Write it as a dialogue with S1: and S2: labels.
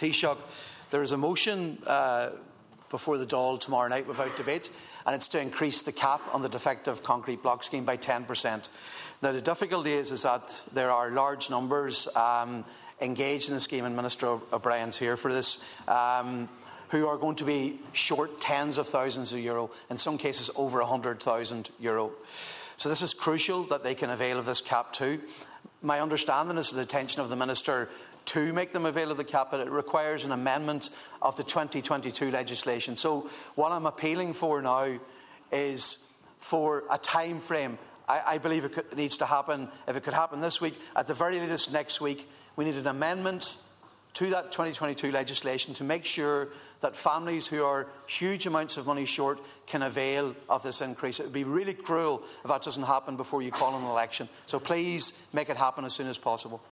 S1: Taoiseach, there is a motion before the Dáil tomorrow night without debate, and it's to increase the cap on the defective concrete block scheme by 10%. Now, the difficulty is that there are large numbers engaged in the scheme, and Minister O'Brien's here for this, who are going to be short tens of thousands of euro, in some cases over €100,000. So this is crucial that they can avail of this cap too. My understanding is the intention of the Minister to make them avail of the cap, but it requires an amendment of the 2022 legislation. So what I'm appealing for now is for a time frame. I believe it needs to happen, if it could happen this week, at the very latest next week. We need an amendment to that 2022 legislation to make sure that families who are huge amounts of money short can avail of this increase. It would be really cruel if that doesn't happen before you call an election. So please make it happen as soon as possible.